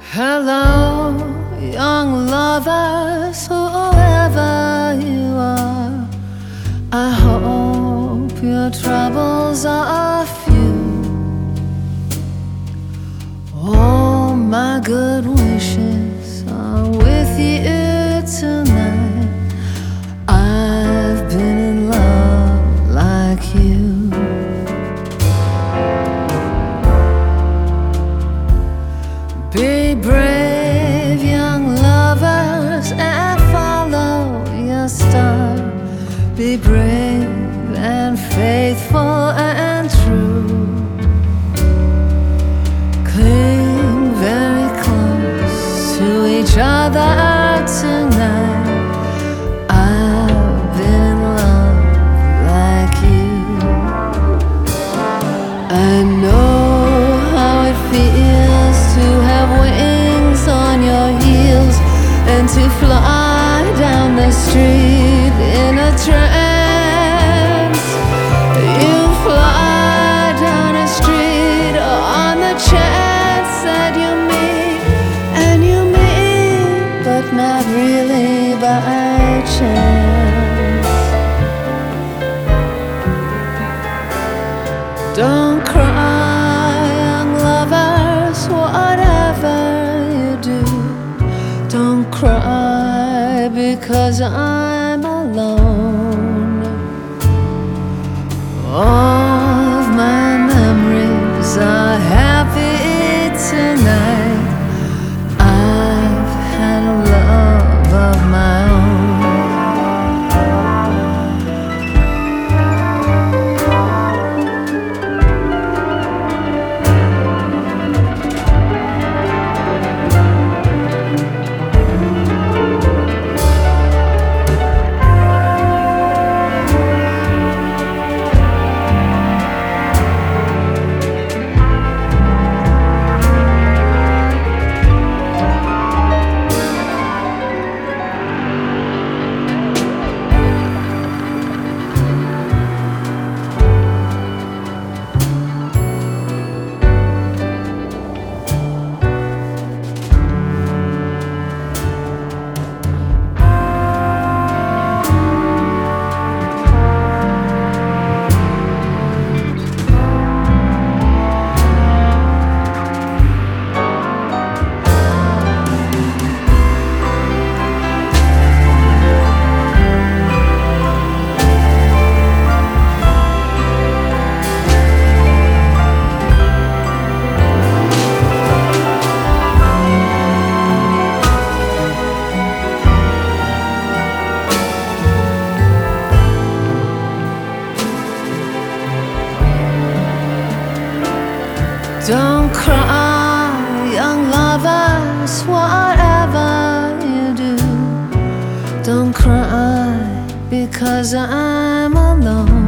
Hello, young lovers, whoever you are. I hope your troubles are few. All my good wishes are with you tonight. I've been in love like you. Be brave, young lovers, and follow your star. Be brave and faithful and true. Cling very close to each other tonight. I've been in love like you. I know how it feels to have wings on your heels and to fly down the street in a trance. You fly down a street on the chance that you meet, and you meet, but not really by chance. Don't cry, young lovers, whatever you do. Don't cry because I'm alone. All of my memories are happy tonight. I've had a love of my own. Don't cry, young lovers, whatever you do. Don't cry because I'm alone.